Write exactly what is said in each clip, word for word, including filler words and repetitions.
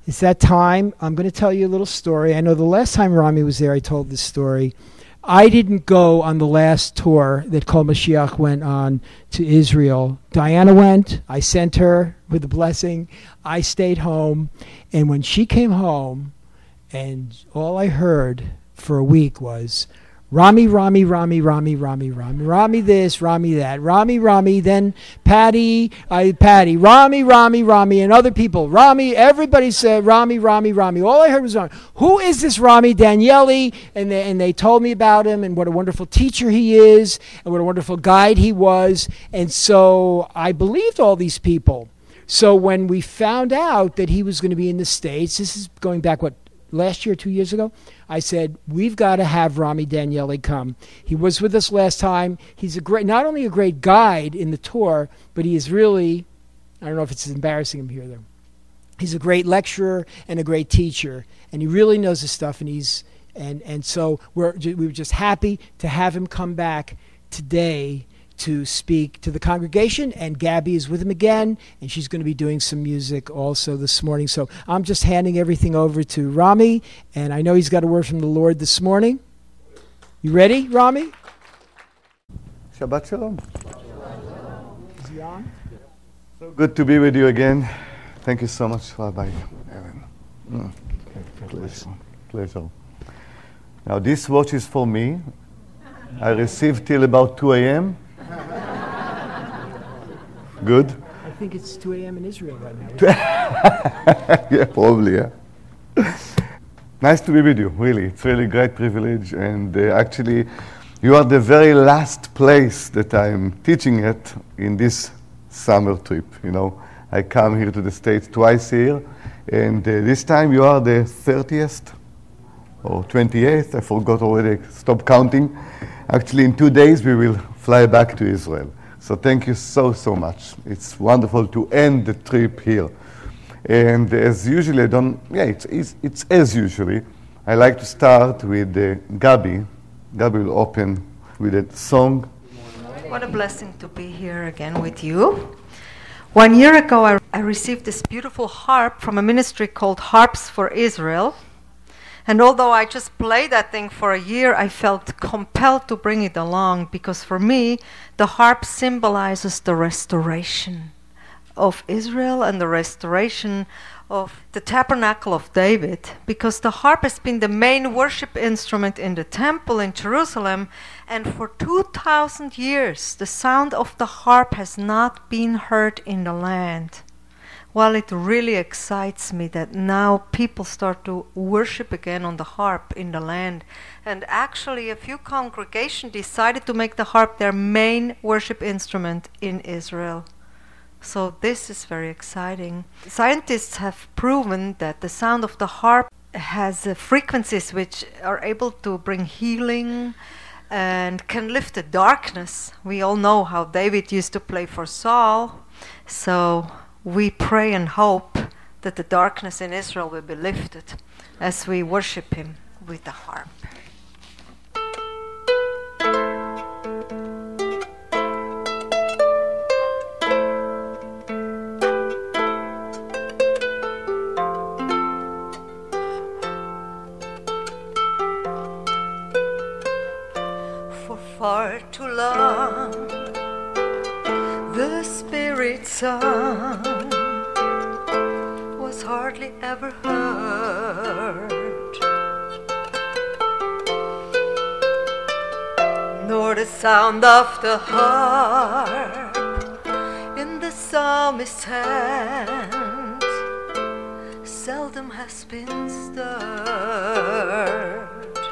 It's that time. I'm going to tell you a little story. I know the last time Rami was there, I told this story. I didn't go on the last tour that Kol Mashiach went on to Israel. Diana went. I sent her with a blessing. I stayed home. And when she came home, and all I heard for a week was, Rami, Rami, Rami, Rami, Rami, Rami, Rami this, Rami that, Rami, Rami, then Patty, I, Patty, Rami, Rami, Rami, and other people, Rami, everybody said Rami, Rami, Rami. All I heard was Rami. Who is this Rami Danieli? And they, and they told me about him and what a wonderful teacher he is and what a wonderful guide he was. And so I believed all these people. So when we found out that he was going to be in the States, this is going back, what, last year, two years ago, I said, we've got to have Rami Danieli come. He was with us last time. He's a great, not only a great guide in the tour, but he is really, I don't know if it's embarrassing him here, though. He's a great lecturer and a great teacher, and he really knows his stuff, and he's, and, and so we're, we were just happy to have him come back today to speak to the congregation, and Gabby is with him again, and she's going to be doing some music also this morning. So I'm just handing everything over to Rami, and I know he's got a word from the Lord this morning. You ready, Rami? Shabbat Shalom. Is he on? So good to be with you again. Thank you so much, Rabbi Aaron. Mm. Pleasure. Pleasure. Now this watch is for me. I received till about two a.m. Good. I think it's two a.m. in Israel right now. Yeah, probably, yeah. Nice to be with you, really. It's really a great privilege. And uh, actually, you are the very last place that I'm teaching at in this summer trip. You know, I come here to the States twice a year. And uh, this time you are the thirtieth or twenty-eighth. I forgot already. Stop counting. Actually, in two days, we will fly back to Israel. So thank you so, so much. It's wonderful to end the trip here. And as usually, I don't, yeah, it's, it's, it's as usually. I like to start with uh, Gabi. Gabi will open with a song. What a blessing to be here again with you. One year ago, I, I received this beautiful harp from a ministry called Harps for Israel. And although I just played that thing for a year, I felt compelled to bring it along because for me, the harp symbolizes the restoration of Israel and the restoration of the tabernacle of David, because the harp has been the main worship instrument in the temple in Jerusalem, and for two thousand years, the sound of the harp has not been heard in the land. Well, it really excites me that now people start to worship again on the harp in the land. And actually, a few congregations decided to make the harp their main worship instrument in Israel. So this is very exciting. Scientists have proven that the sound of the harp has uh, frequencies which are able to bring healing and can lift the darkness. We all know how David used to play for Saul. So we pray and hope that the darkness in Israel will be lifted as we worship him with the harp. For far too long the Spirit's song was hardly ever heard, nor the sound of the harp in the psalmist's hand seldom has been stirred.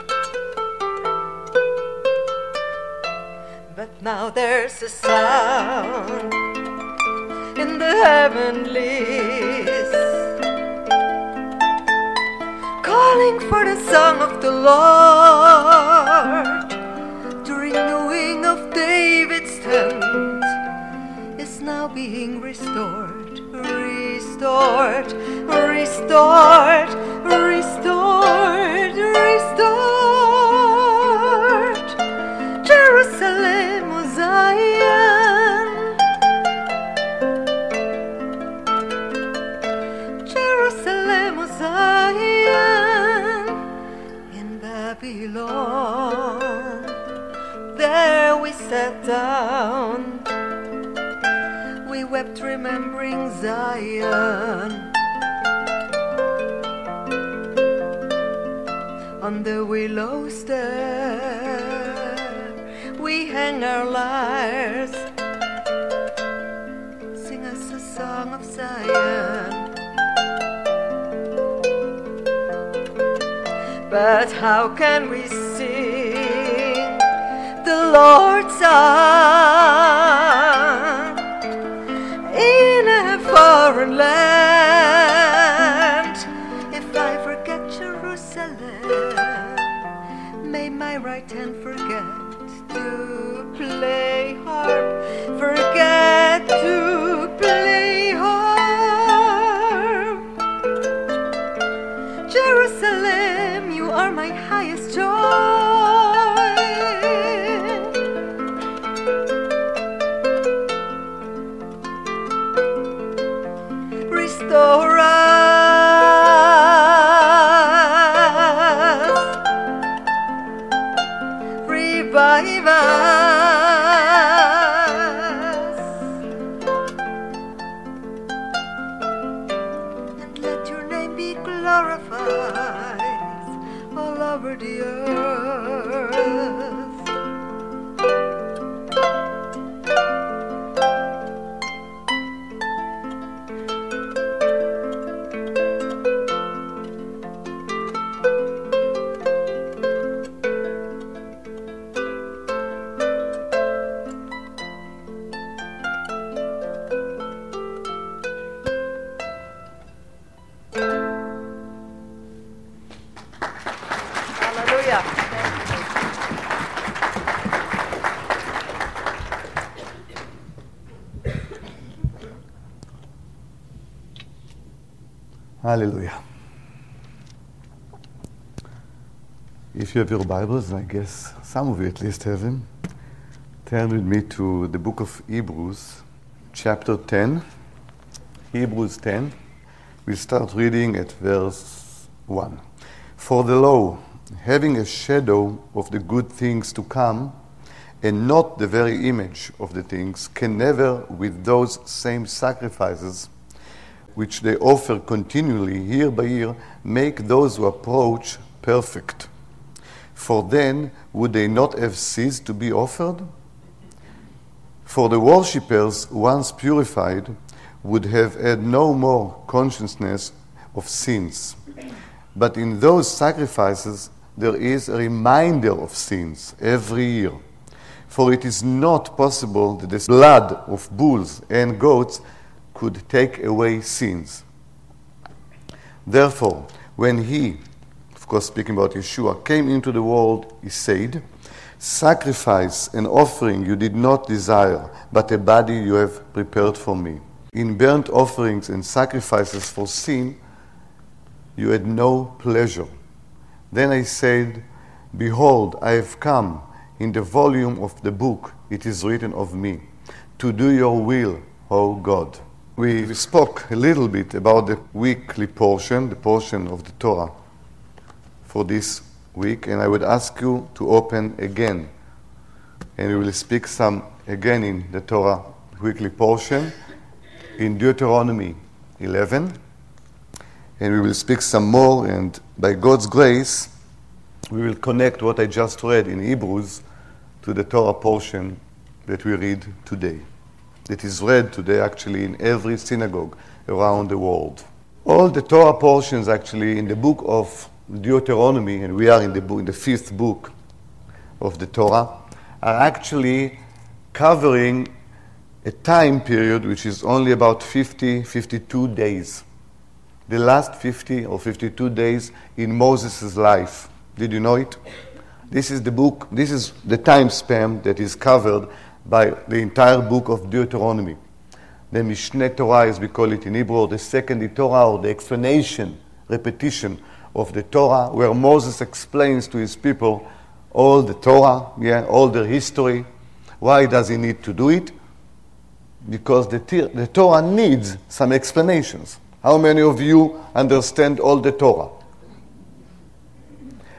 But now there's a sound in the heavenlies, calling for the song of the Lord. The renewing of David's tent is now being restored, restored, restored, restored, restored. Jerusalem, O Zion, Jerusalem, O belong. There we sat down, we wept remembering Zion. On the willow stair we hang our lyres, sing us a song of Zion. But how can we sing the Lord's song in a foreign land? If I forget Jerusalem, may my right hand forget to play harp, forget to play harp. Jerusalem, you are my highest joy. Restore us, revive us, and let your name be glorified all over the earth. Hallelujah. Hallelujah. If you have your Bibles, I guess some of you at least have them, turn with me to the book of Hebrews, chapter ten. Hebrews ten. We'll start reading at verse one. For the law, having a shadow of the good things to come, and not the very image of the things, can never, with those same sacrifices which they offer continually year by year, make those who approach perfect. For then would they not have ceased to be offered? For the worshippers, once purified, would have had no more consciousness of sins. But in those sacrifices there is a reminder of sins every year. For it is not possible that the blood of bulls and goats could take away sins. Therefore, when he, of course speaking about Yeshua, came into the world, he said, sacrifice and offering you did not desire, but a body you have prepared for me. In burnt offerings and sacrifices for sin, you had no pleasure. Then I said, behold, I have come. In the volume of the book it is written of me, to do your will, O God. We spoke a little bit about the weekly portion, the portion of the Torah for this week, and I would ask you to open again. And we will speak some again in the Torah weekly portion in Deuteronomy eleven. And we will speak some more, and by God's grace, we will connect what I just read in Hebrews to the Torah portion that we read today. That is read today actually in every synagogue around the world. All the Torah portions actually in the book of Deuteronomy, and we are in the book, in the fifth book of the Torah, are actually covering a time period which is only about fifty, fifty-two days. The last fifty or fifty-two days in Moses' life. Did you know it? This is the book, this is the time span that is covered by the entire book of Deuteronomy. The Mishneh Torah, as we call it in Hebrew, or the second Torah, or the explanation, repetition of the Torah, where Moses explains to his people all the Torah, yeah, all their history. Why does he need to do it? Because the, the Torah needs some explanations. How many of you understand all the Torah?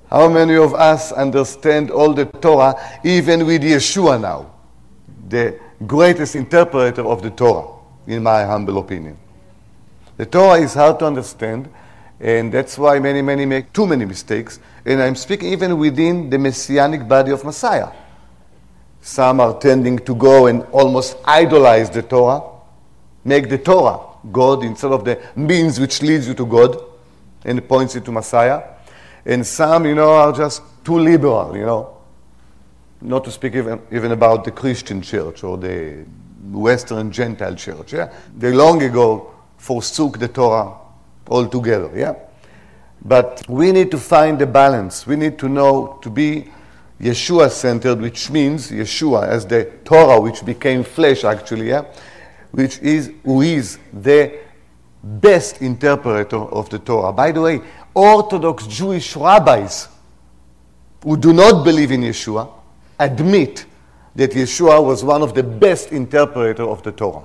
How many of us understand all the Torah, even with Yeshua now, the greatest interpreter of the Torah, in my humble opinion? The Torah is hard to understand, and that's why many, many make too many mistakes. And I'm speaking even within the messianic body of Messiah. Some are tending to go and almost idolize the Torah, make the Torah God instead of the means which leads you to God and points you to Messiah. And some, you know, are just too liberal, you know. Not to speak even, even about the Christian church or the Western Gentile church, yeah. They long ago forsook the Torah altogether, yeah. But we need to find a balance. We need to know to be Yeshua-centered, which means Yeshua as the Torah, which became flesh, actually, yeah, which is who is the best interpreter of the Torah. By the way, Orthodox Jewish rabbis who do not believe in Yeshua admit that Yeshua was one of the best interpreters of the Torah.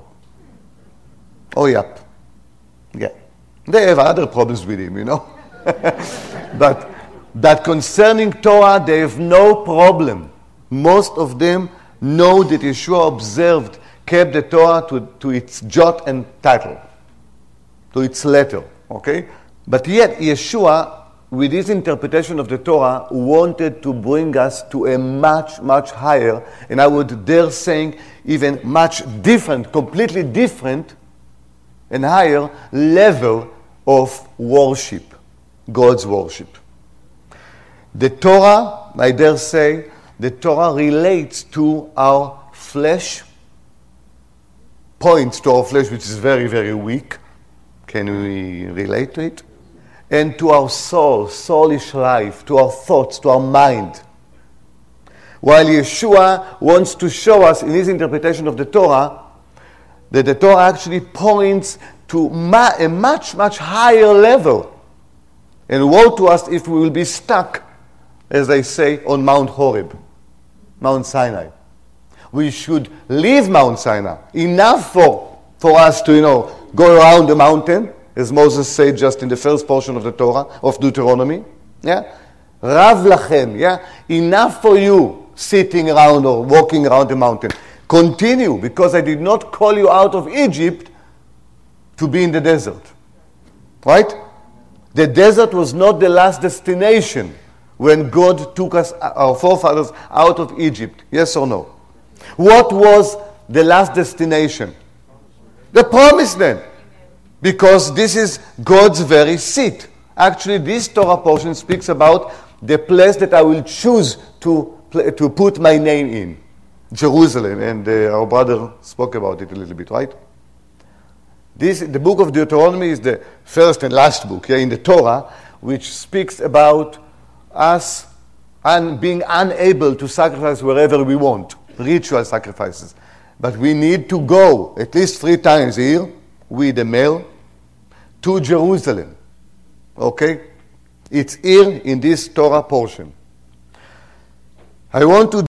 Oh, yep. Yeah. They have other problems with him, you know. but, but concerning Torah, they have no problem. Most of them know that Yeshua observed, kept the Torah to, to its jot and title, to its letter, okay? But yet, Yeshua, with his interpretation of the Torah, wanted to bring us to a much, much higher, and I would dare saying even much different, completely different and higher level of worship, God's worship. The Torah, I dare say, the Torah relates to our flesh, points to our flesh, which is very, very weak. Can we relate to it? And to our soul, soulish life, to our thoughts, to our mind. While Yeshua wants to show us in his interpretation of the Torah that the Torah actually points to ma- a much, much higher level. And woe to us if we will be stuck, as they say, on Mount Horeb, Mount Sinai. We should leave Mount Sinai. Enough for, for us to, you know, go around the mountain, as Moses said just in the first portion of the Torah, of Deuteronomy. Yeah? Rav lachem, yeah? Enough for you sitting around or walking around the mountain. Continue, because I did not call you out of Egypt to be in the desert. Right? The desert was not the last destination when God took us, our forefathers, out of Egypt. Yes or no? What was the last destination? The Promised Land. Because this is God's very seat. Actually, this Torah portion speaks about the place that I will choose to, to put my name in. Jerusalem. And uh, our brother spoke about it a little bit, right? This, the book of Deuteronomy is the first and last book yeah, in the Torah, which speaks about us un, being unable to sacrifice wherever we want, ritual sacrifices. But we need to go at least three times a year with the male to Jerusalem. Okay? It's here in this Torah portion. I want to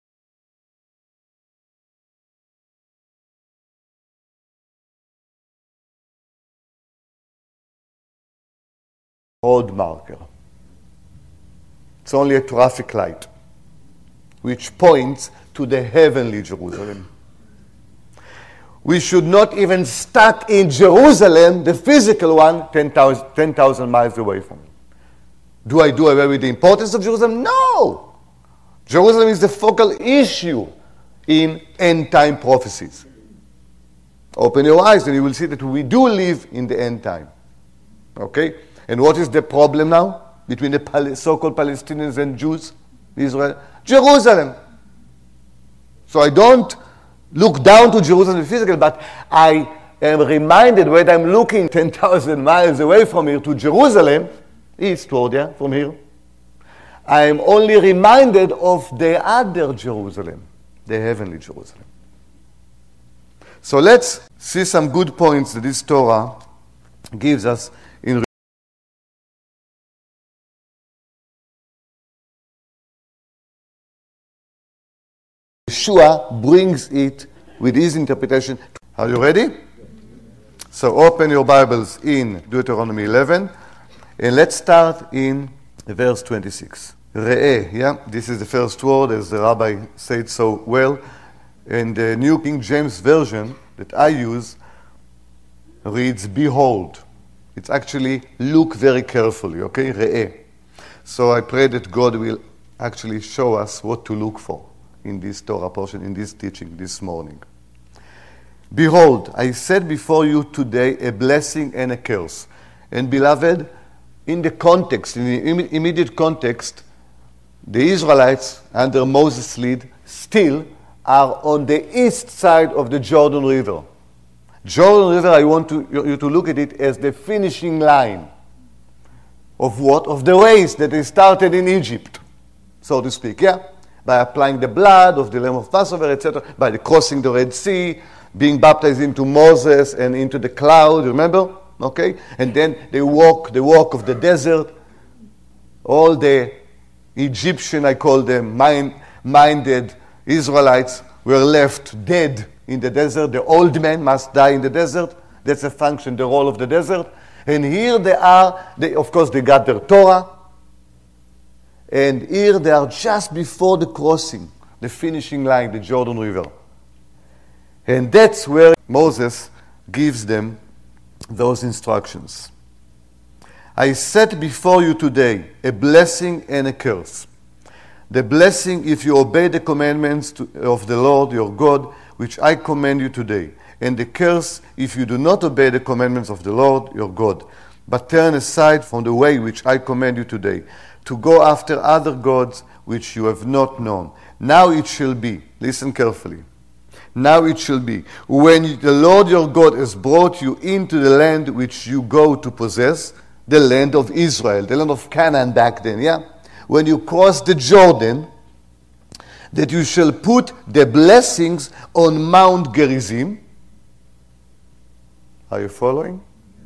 road marker. It's only a traffic light which points to the heavenly Jerusalem. We should not even start in Jerusalem, the physical one, ten thousand miles away from it. Do I do away with the importance of Jerusalem? No! Jerusalem is the focal issue in end-time prophecies. Open your eyes and you will see that we do live in the end time. Okay? And what is the problem now between the so-called Palestinians and Jews, Israel? Jerusalem. So I don't look down to Jerusalem physically, but I am reminded when I'm looking ten thousand miles away from here to Jerusalem, eastward, yeah, from here, I am only reminded of the other Jerusalem, the heavenly Jerusalem. So let's see some good points that this Torah gives us in Yeshua brings it with his interpretation. Are you ready? So open your Bibles in Deuteronomy eleven, and let's start in verse twenty-six. Re'eh, yeah? This is the first word, as the rabbi said so well. And the New King James Version that I use reads, behold. It's actually look very carefully, okay? Re'eh. So I pray that God will actually show us what to look for in this Torah portion, in this teaching this morning. Behold, I set before you today a blessing and a curse. And beloved, in the context, in the im- immediate context, the Israelites, under Moses' lead, still are on the east side of the Jordan River. Jordan River, I want to, you to look at it as the finishing line of what? Of the race that they started in Egypt, so to speak, yeah? By applying the blood of the Lamb of Passover, et cetera, by the crossing the Red Sea, being baptized into Moses and into the cloud, remember? Okay? And then they walk the walk of the desert. All the Egyptian, I call them, mind, minded Israelites were left dead in the desert. The old men must die in the desert. That's a function, the role of the desert. And here they are, they, of course, they got their Torah. And here they are just before the crossing, the finishing line, the Jordan River. And that's where Moses gives them those instructions. I set before you today a blessing and a curse. The blessing if you obey the commandments to, of the Lord your God, which I command you today. And the curse if you do not obey the commandments of the Lord your God, but turn aside from the way which I command you today, to go after other gods which you have not known. Now it shall be, listen carefully, now it shall be, when the Lord your God has brought you into the land which you go to possess, the land of Israel, the land of Canaan back then, yeah? When you cross the Jordan, that you shall put the blessings on Mount Gerizim. Are you following?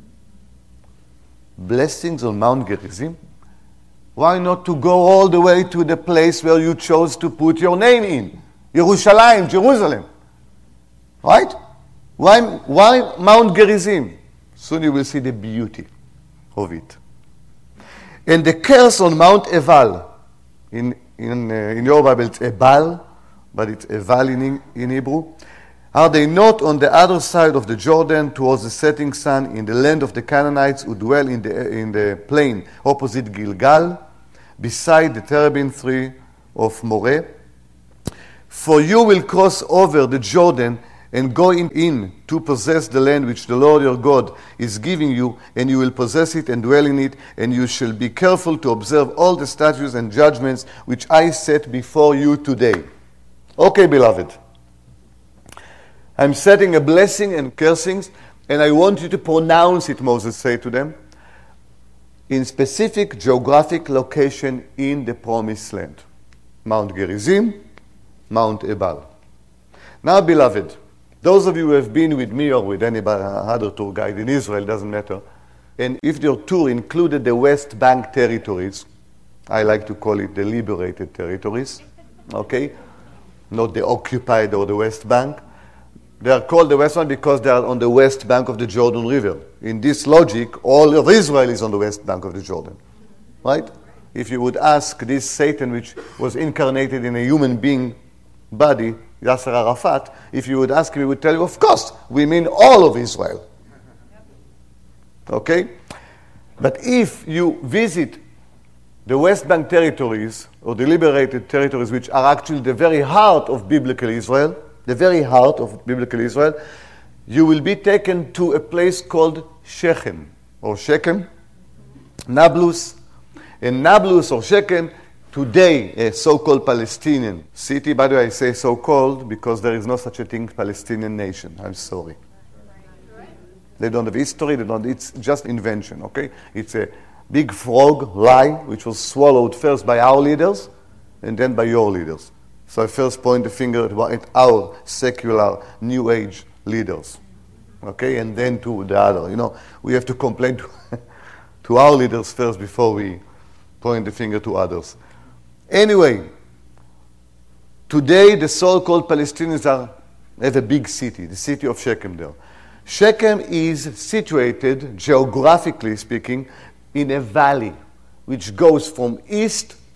Blessings on Mount Gerizim? Why not to go all the way to the place where you chose to put your name in? Yerushalayim, Jerusalem. Right? Why, why Mount Gerizim? Soon you will see the beauty of it. And the curse on Mount Eval, in, in, uh, in your Bible it's Ebal, but it's Eval in, in Hebrew. Are they not on the other side of the Jordan towards the setting sun in the land of the Canaanites who dwell in the, in the plain opposite Gilgal, beside the terebinth tree of Moreh? For you will cross over the Jordan and go in, in to possess the land which the Lord your God is giving you, and you will possess it and dwell in it, and you shall be careful to observe all the statutes and judgments which I set before you today. Okay, beloved. I'm setting a blessing and cursings, and I want you to pronounce it, Moses said to them, in specific geographic location in the promised land. Mount Gerizim, Mount Ebal. Now, beloved, those of you who have been with me or with any other tour guide in Israel, doesn't matter, and if your tour included the West Bank territories, I like to call it the liberated territories, okay? Not the occupied or the West Bank. They are called the West Bank because they are on the west bank of the Jordan River. In this logic, all of Israel is on the west bank of the Jordan, right? If you would ask this Satan, which was incarnated in a human being body, Yasser Arafat, if you would ask him, he would tell you, of course, we mean all of Israel. Okay? But if you visit the West Bank territories, or the liberated territories, which are actually the very heart of biblical Israel, the very heart of biblical Israel, you will be taken to a place called Shechem, or Shechem, Nablus. And Nablus or Shechem, today a so-called Palestinian city. By the way, I say so-called because there is no such a thing, Palestinian nation. I'm sorry. They don't have history. They don't. It's just invention. Okay, it's a big frog lie which was swallowed first by our leaders and then by your leaders. So I first point the finger at our secular New Age leaders, okay, and then to the other. You know, we have to complain to, to our leaders first before we point the finger to others. Anyway, today the so-called Palestinians are, have a big city, the city of Shechem there. Shechem is situated, geographically speaking, in a valley which goes from east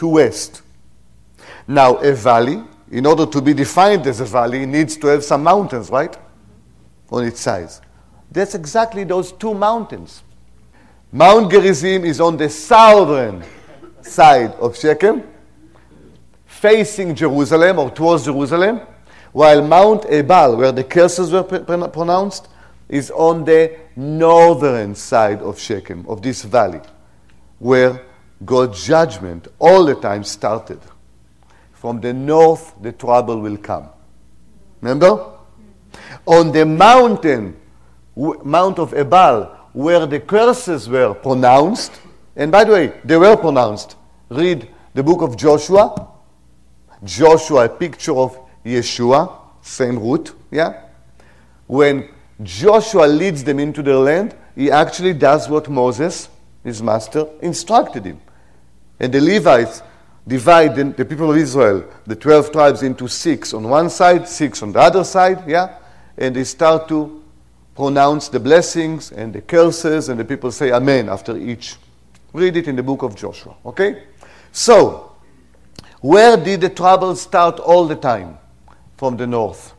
to west. Now, a valley, in order to be defined as a valley, needs to have some mountains, right? On its sides. That's exactly those two mountains. Mount Gerizim is on the southern side of Shechem, facing Jerusalem or towards Jerusalem, while Mount Ebal, where the curses were pr- pronounced, is on the northern side of Shechem, of this valley, where God's judgment all the time started. From the north, the trouble will come. Remember? On the mountain, w- Mount of Ebal, where the curses were pronounced, and by the way, they were pronounced. Read the book of Joshua. Joshua, a picture of Yeshua, same root, yeah? When Joshua leads them into the land, he actually does what Moses, his master, instructed him. And the Levites divide the, the people of Israel, the twelve tribes, into six on one side, six on the other side, yeah? And they start to pronounce the blessings and the curses, and the people say Amen after each. Read it in the book of Joshua, okay? So, where did the trouble start all the time? From the north.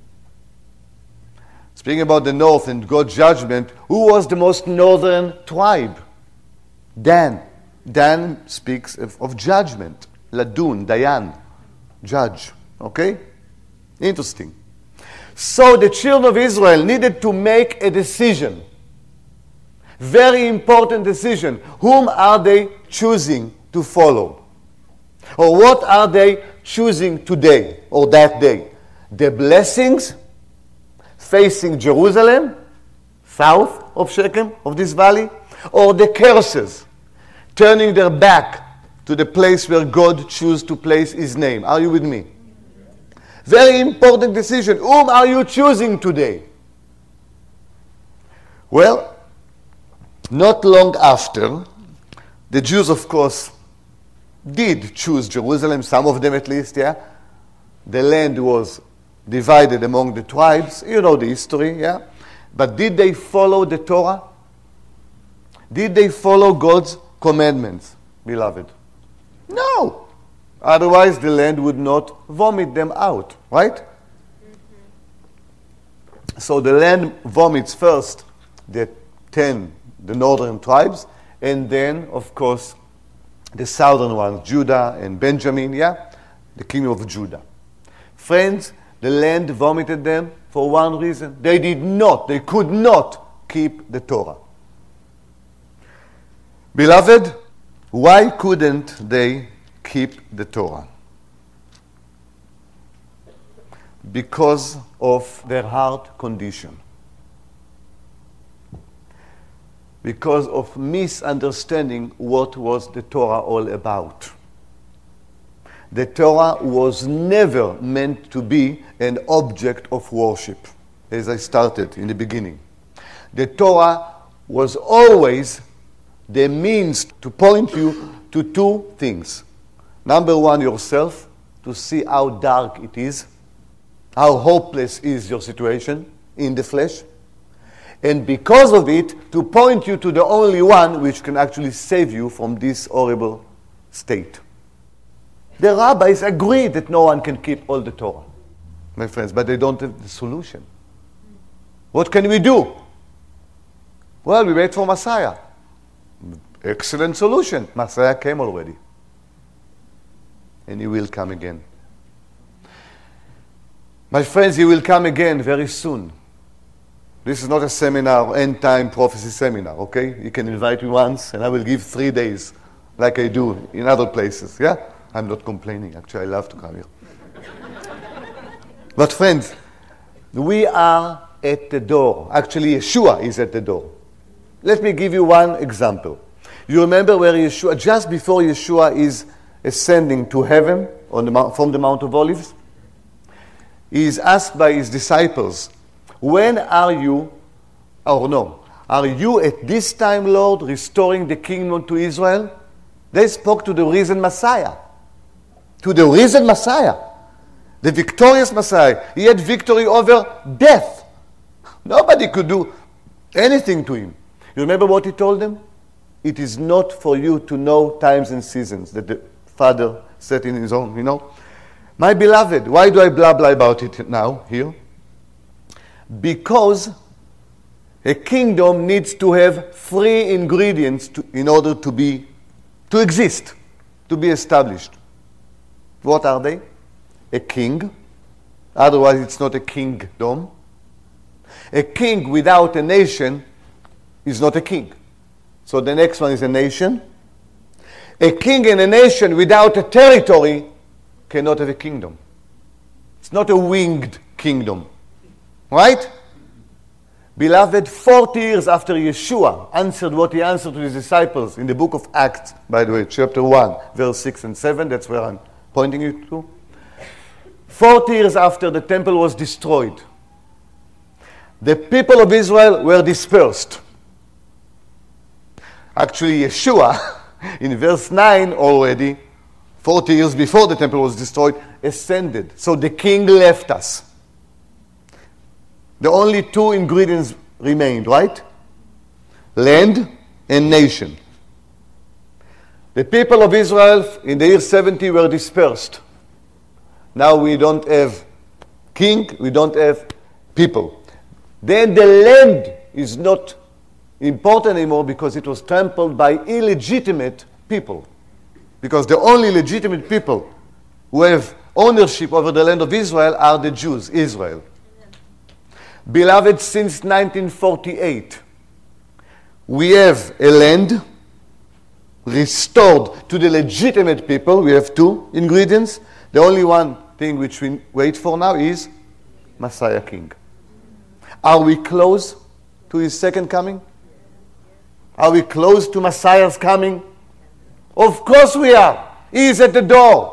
Speaking about the north and God's judgment, who was the most northern tribe? Dan. Dan speaks of, of judgment. Ladun, Dayan, judge. Okay? Interesting. So the children of Israel needed to make a decision. Very important decision. Whom are they choosing to follow? Or what are they choosing today or that day? The blessings facing Jerusalem, south of Shechem, of this valley, or the curses, turning their back to the place where God chose to place his name. Are you with me? Very important decision. Whom are you choosing today? Well, not long after, the Jews, of course, did choose Jerusalem, some of them at least, yeah? The land was divided among the tribes. You know the history, yeah? But did they follow the Torah? Did they follow God's commandments, beloved? No. Otherwise, the land would not vomit them out, right? Mm-hmm. So the land vomits first the ten, the northern tribes, and then, of course, the southern ones, Judah and Benjamin, yeah? The kingdom of Judah. Friends, the land vomited them for one reason. They did not, they could not keep the Torah. Beloved, why couldn't they keep the Torah? Because of their heart condition. Because of misunderstanding what was the Torah all about. The Torah was never meant to be an object of worship, as I started in the beginning. The Torah was always the means to point you to two things. Number one, yourself, to see how dark it is, how hopeless is your situation in the flesh, and because of it, to point you to the only one which can actually save you from this horrible state. The rabbis agree that no one can keep all the Torah, my friends, but they don't have the solution. What can we do? Well, we wait for Messiah. Excellent solution. Messiah came already. And he will come again. My friends, he will come again very soon. This is not a seminar, end-time prophecy seminar, okay? You can invite me once, and I will give three days, like I do in other places, yeah? I'm not complaining. Actually, I love to come here. But friends, we are at the door. Actually, Yeshua is at the door. Let me give you one example. You remember where Yeshua, just before Yeshua is ascending to heaven on the, from the Mount of Olives, he is asked by his disciples, when are you, or no, are you at this time, Lord, restoring the kingdom to Israel? They spoke to the risen Messiah. To the risen Messiah. The victorious Messiah. He had victory over death. Nobody could do anything to him. You remember what he told them? It is not for you to know times and seasons that the father said in his own, you know. My beloved, why do I blah blah about it now, here? Because a kingdom needs to have three ingredients to, in order to be, to exist, to be established. What are they? A king. Otherwise, it's not a kingdom. A king without a nation is not a king. So the next one is a nation. A king and a nation without a territory cannot have a kingdom. It's not a winged kingdom. Right? Beloved, forty years after Yeshua answered what he answered to his disciples in the book of Acts, by the way, chapter one, verse six and seven, that's where I'm pointing you to. forty years after the temple was destroyed, the people of Israel were dispersed. Actually, Yeshua, in verse nine already, forty years before the temple was destroyed, ascended. So the king left us. The only two ingredients remained, right? Land and nation. The people of Israel in the year seventy were dispersed. Now we don't have king, we don't have people. Then the land is not important anymore because it was trampled by illegitimate people. Because the only legitimate people who have ownership over the land of Israel are the Jews, Israel. Beloved, since nineteen forty-eight, we have a land restored to the legitimate people. We have two ingredients. The only one thing which we wait for now is Messiah King. Are we close to his second coming? Are we close to Messiah's coming? Of course we are. He is at the door.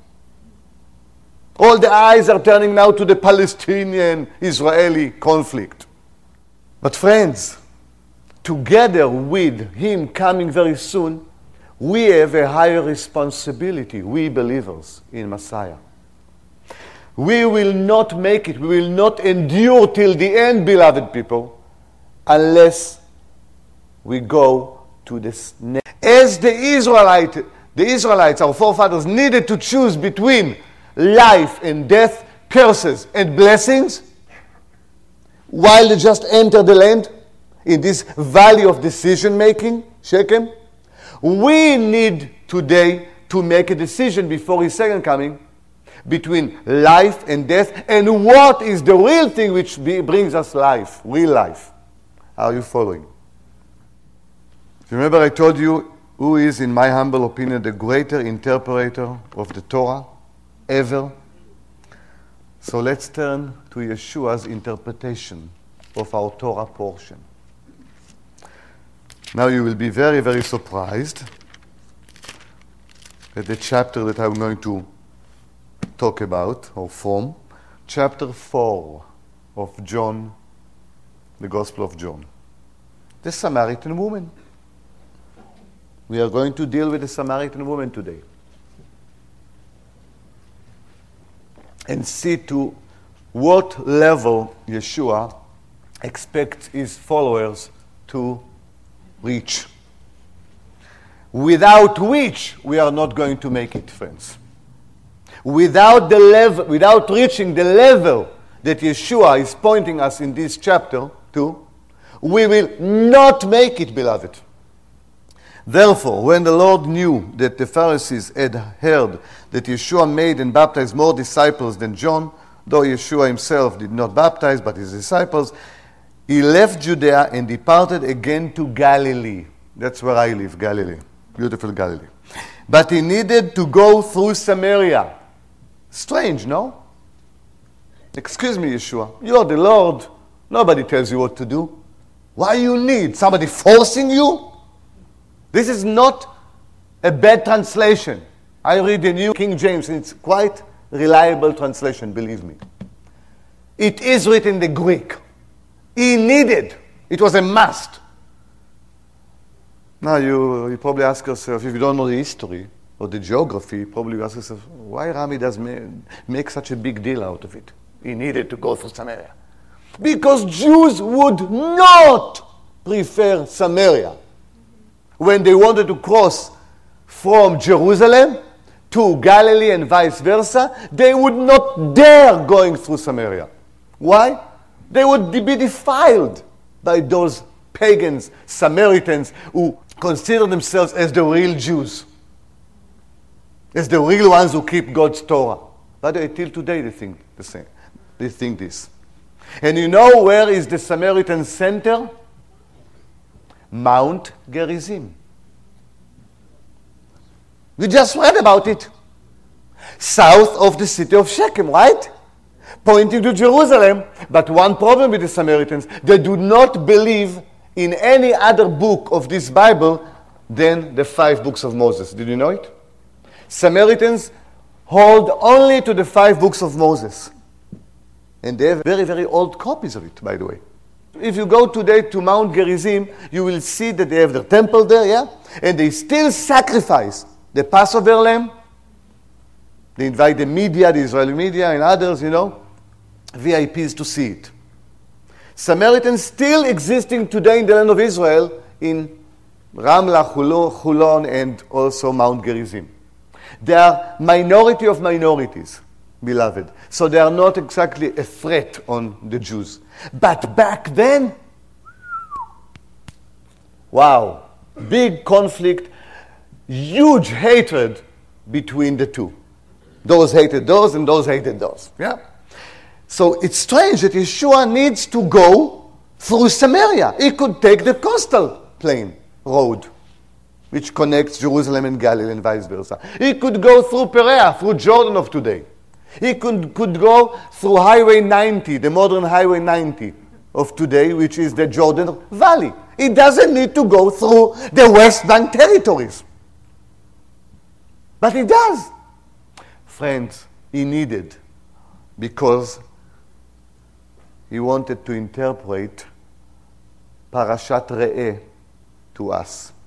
All the eyes are turning now to the Palestinian-Israeli conflict. But friends, together with him coming very soon, we have a higher responsibility, we believers in Messiah. We will not make it, we will not endure till the end, beloved people, unless we go to this next. As the Israelite, the Israelites, our forefathers, needed to choose between life and death, curses and blessings, while they just entered the land in this valley of decision making, Shechem, we need today to make a decision before his second coming between life and death, and what is the real thing which be, brings us life, real life. Are you following? Remember I told you who is, in my humble opinion, the greater interpreter of the Torah ever? So let's turn to Yeshua's interpretation of our Torah portion. Now you will be very, very surprised at the chapter that I'm going to talk about, or from, chapter four of John, the Gospel of John. The Samaritan woman. We are going to deal with the Samaritan woman today. And see to what level Yeshua expects his followers to reach. Without which we are not going to make it, friends. Without the level, without reaching the level that Yeshua is pointing us in this chapter to, we will not make it, beloved. Therefore, when the Lord knew that the Pharisees had heard that Yeshua made and baptized more disciples than John, though Yeshua himself did not baptize but his disciples, he left Judea and departed again to Galilee. That's where I live, Galilee. Beautiful Galilee. But he needed to go through Samaria. Strange, no? Excuse me, Yeshua. You are the Lord. Nobody tells you what to do. Why you need somebody forcing you? This is not a bad translation. I read the New King James, and it's quite reliable translation, believe me. It is written in the Greek. He needed. It was a must. Now you, you probably ask yourself, if you don't know the history or the geography, you probably ask yourself, why Rami does ma- make such a big deal out of it? He needed to go through Samaria. Because Jews would not prefer Samaria. When they wanted to cross from Jerusalem to Galilee and vice versa, they would not dare going through Samaria. Why? They would be defiled by those pagans, Samaritans, who consider themselves as the real Jews, as the real ones who keep God's Torah. But until today they think the same. They think this. And you know where is the Samaritan center? Mount Gerizim. We just read about it. South of the city of Shechem, right? Pointing to Jerusalem. But one problem with the Samaritans, they do not believe in any other book of this Bible than the five books of Moses. Did you know it? Samaritans hold only to the five books of Moses. And they have very, very old copies of it, by the way. If you go today to Mount Gerizim, you will see that they have their temple there, yeah? And they still sacrifice the Passover lamb. They invite the media, the Israeli media and others, you know, V I Ps to see it. Samaritans still existing today in the land of Israel in Ramla, Hulon, and also Mount Gerizim. They are minority of minorities, beloved. So they are not exactly a threat on the Jews. But back then, wow, big conflict, huge hatred between the two. Those hated those and those hated those. Yeah. So it's strange that Yeshua needs to go through Samaria. He could take the coastal plain road, which connects Jerusalem and Galilee and vice versa. He could go through Perea, through Jordan of today. He could, could go through Highway ninety, the modern Highway ninety of today, which is the Jordan Valley. He doesn't need to go through the West Bank territories. But he does. Friends, he needed, because he wanted to interpret Parashat Re'eh to us.